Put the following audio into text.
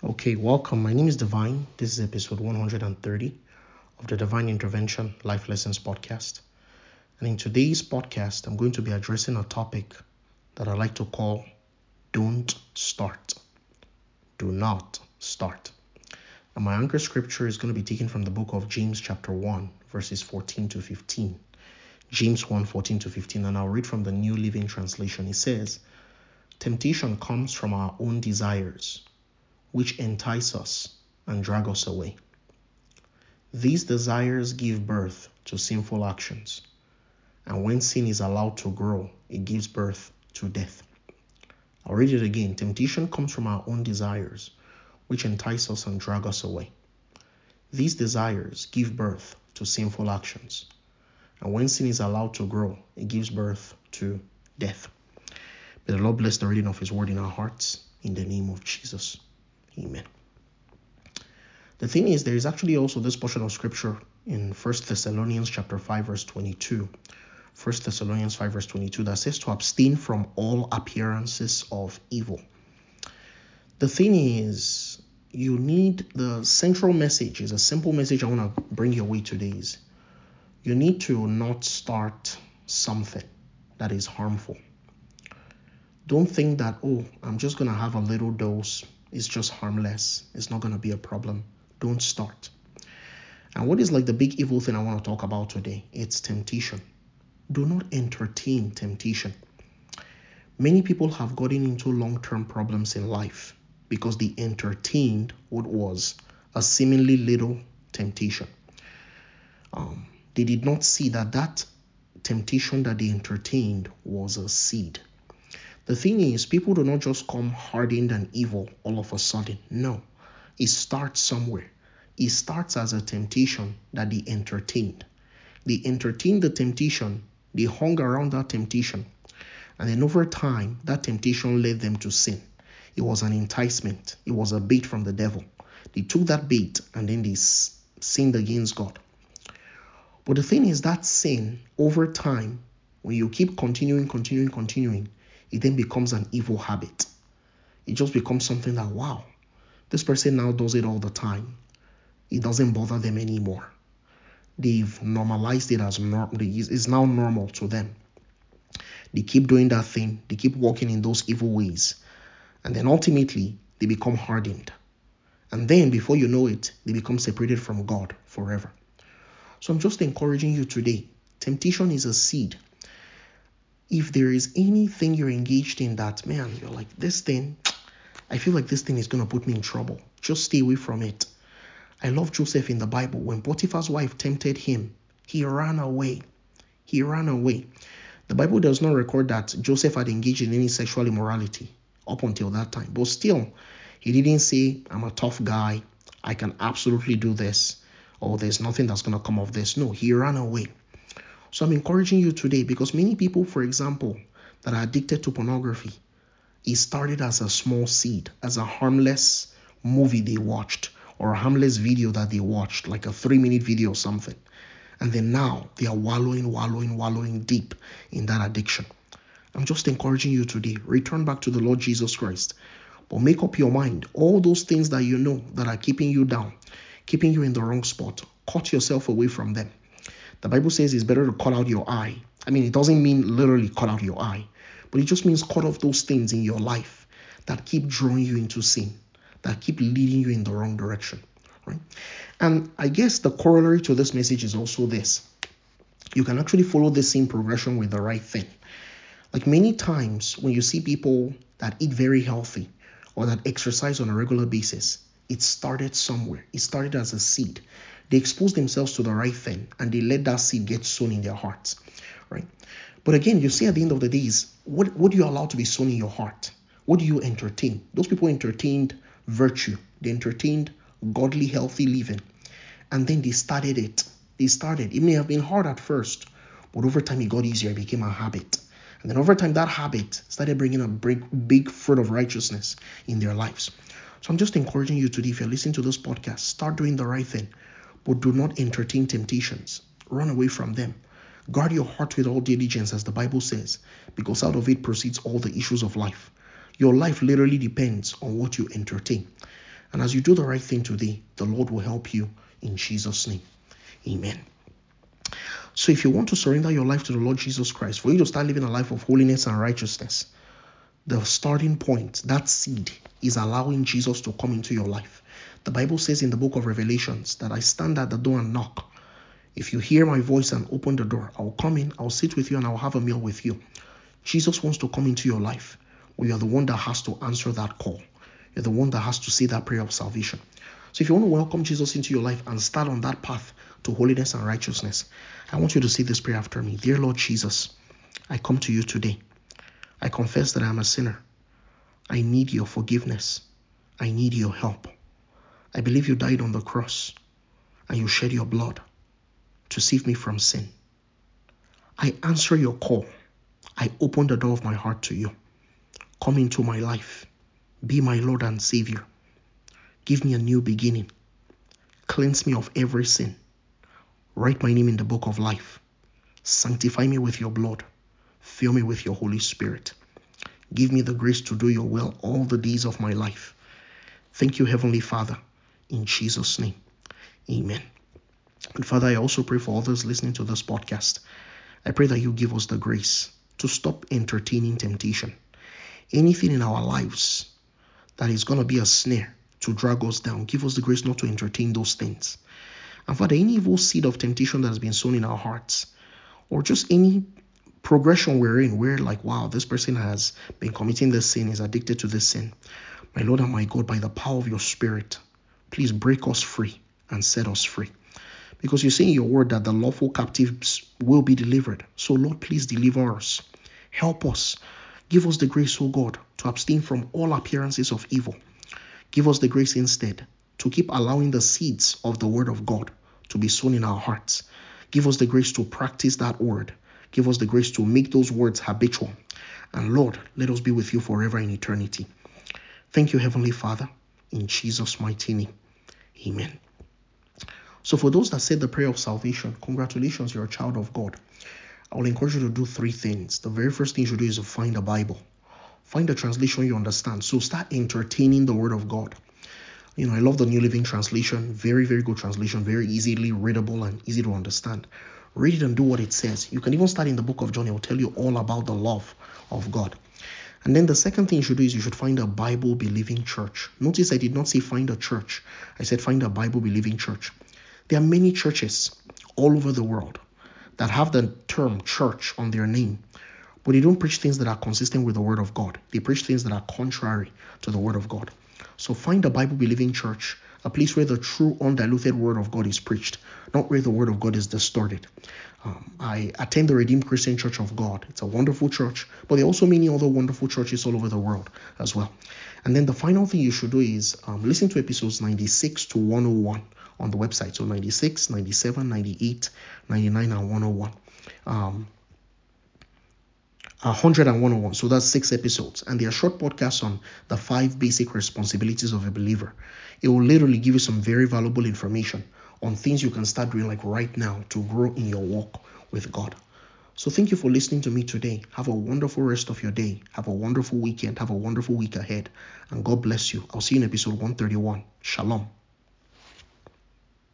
Okay, welcome. My name is Divine. This is episode 130 of the Divine Intervention Life Lessons podcast. And in today's podcast, I'm going to be addressing a topic that I like to call Don't Start. Do not start. And my anchor scripture is going to be taken from the book of James chapter 1, verses 14 to 15. James 1, 14 to 15. And I'll read from the New Living Translation. It says, "Temptation comes from our own desires, which entice us and drag us away. These desires give birth to sinful actions, and when sin is allowed to grow, it gives birth to death." I'll read it again. Temptation comes from our own desires, which entice us and drag us away. These desires give birth to sinful actions, and when sin is allowed to grow, it gives birth to death. May the Lord bless the reading of His word in our hearts, in the name of Jesus. Amen. The thing is, there is actually also this portion of scripture in 1 Thessalonians chapter 5 verse 22. 1 Thessalonians 5 verse 22 that says to abstain from all appearances of evil. The thing is, you need the central message, is a simple message I want to bring your way today is you need to not start something that is harmful. Don't think that, I'm just going to have a little dose. It's just harmless. It's not going to be a problem. Don't start. And what is like the big evil thing I want to talk about today? It's temptation. Do not entertain temptation. Many people have gotten into long-term problems in life because they entertained what was a seemingly little temptation. They did not see that temptation that they entertained was a seed. The thing is, people do not just come hardened and evil all of a sudden. No, it starts somewhere. It starts as a temptation that they entertained. They entertained the temptation, they hung around that temptation, and then over time, that temptation led them to sin. It was an enticement. It was a bait from the devil. They took that bait and then they sinned against God. But the thing is, that sin, over time, when you keep continuing, it then becomes an evil habit. It just becomes something that, wow, this person now does it all the time. It doesn't bother them anymore. They've normalized it as normal. It's now normal to them. They keep doing that thing. They keep walking in those evil ways. And then ultimately, they become hardened. And then before you know it, they become separated from God forever. So I'm just encouraging you today. Temptation is a seed. If there is anything you're engaged in that, man, you're like, this thing, I feel like this thing is going to put me in trouble, just stay away from it. I love Joseph in the Bible. When Potiphar's wife tempted him, he ran away. The Bible does not record that Joseph had engaged in any sexual immorality up until that time. But still, he didn't say, I'm a tough guy, I can absolutely do this, or there's nothing that's going to come of this. No, he ran away. So I'm encouraging you today, because many people, for example, that are addicted to pornography, it started as a small seed, as a harmless movie they watched, or a harmless video that they watched, like a 3-minute video or something. And then now they are wallowing deep in that addiction. I'm just encouraging you today, return back to the Lord Jesus Christ. But make up your mind, all those things that you know that are keeping you down, keeping you in the wrong spot, cut yourself away from them. The Bible says it's better to cut out your eye. I mean, it doesn't mean literally cut out your eye, but it just means cut off those things in your life that keep drawing you into sin, that keep leading you in the wrong direction, right? And I guess the corollary to this message is also this. You can actually follow the same progression with the right thing. Like many times when you see people that eat very healthy or that exercise on a regular basis, it started somewhere. It started as a seed. They exposed themselves to the right thing and they let that seed get sown in their hearts, right? But again, you see at the end of the day is, what do you allow to be sown in your heart? What do you entertain? Those people entertained virtue. They entertained godly, healthy living. And then they started it. It may have been hard at first, but over time it got easier. It became a habit. And then over time, that habit started bringing a big fruit of righteousness in their lives. So I'm just encouraging you today, if you're listening to this podcast, start doing the right thing, but do not entertain temptations. Run away from them. Guard your heart with all diligence, as the Bible says, because out of it proceeds all the issues of life. Your life literally depends on what you entertain. And as you do the right thing today, the Lord will help you in Jesus' name. Amen. So if you want to surrender your life to the Lord Jesus Christ, for you to start living a life of holiness and righteousness, the starting point, that seed, is allowing Jesus to come into your life. The Bible says in the book of Revelations that I stand at the door and knock. If you hear my voice and open the door, I'll come in, I'll sit with you, and I'll have a meal with you. Jesus wants to come into your life. Well, you're the one that has to answer that call. You're the one that has to say that prayer of salvation. So if you want to welcome Jesus into your life and start on that path to holiness and righteousness, I want you to say this prayer after me. Dear Lord Jesus, I come to you today. I confess that I am a sinner. I need your forgiveness. I need your help. I believe you died on the cross and you shed your blood to save me from sin. I answer your call. I open the door of my heart to you. Come into my life. Be my Lord and Savior. Give me a new beginning. Cleanse me of every sin. Write my name in the book of life. Sanctify me with your blood. Fill me with your Holy Spirit. Give me the grace to do your will all the days of my life. Thank you, Heavenly Father, in Jesus' name. Amen. And Father, I also pray for others listening to this podcast. I pray that you give us the grace to stop entertaining temptation. Anything in our lives that is going to be a snare to drag us down, give us the grace not to entertain those things. And Father, any evil seed of temptation that has been sown in our hearts, or just any progression we're in, we're like, wow, this person has been committing this sin, is addicted to this sin. My Lord and my God, by the power of your Spirit, please break us free and set us free. Because you say in your word that the lawful captives will be delivered. So Lord, please deliver us. Help us. Give us the grace, O God, to abstain from all appearances of evil. Give us the grace instead to keep allowing the seeds of the word of God to be sown in our hearts. Give us the grace to practice that word. Give us the grace to make those words habitual. And Lord, let us be with you forever in eternity. Thank you, Heavenly Father, in Jesus' mighty name. Amen. So for those that said the prayer of salvation, congratulations, you're a child of God. I will encourage you to do three things. The very first thing you should do is to find a Bible. Find a translation you understand. So start entertaining the word of God. I love the New Living Translation. Very, very good translation. Very easily readable and easy to understand. Read it and do what it says. You can even start in the book of John. It will tell you all about the love of God. And then the second thing you should do is you should find a Bible-believing church. Notice I did not say find a church. I said find a Bible-believing church. There are many churches all over the world that have the term church on their name, but they don't preach things that are consistent with the word of God. They preach things that are contrary to the word of God. So find a Bible-believing church, a place where the true undiluted word of God is preached, not where the word of God is distorted. I attend the Redeemed Christian Church of God. It's a wonderful church, but there are also many other wonderful churches all over the world as well. And then the final thing you should do is listen to episodes 96 to 101 on the website. So 96, 97, 98, 99, and 101. 100 and 101. So that's 6 episodes. And they are short podcasts on the 5 basic responsibilities of a believer. It will literally give you some very valuable information on things you can start doing like right now to grow in your walk with God. So thank you for listening to me today. Have a wonderful rest of your day. Have a wonderful weekend. Have a wonderful week ahead. And God bless you. I'll see you in episode 131. Shalom.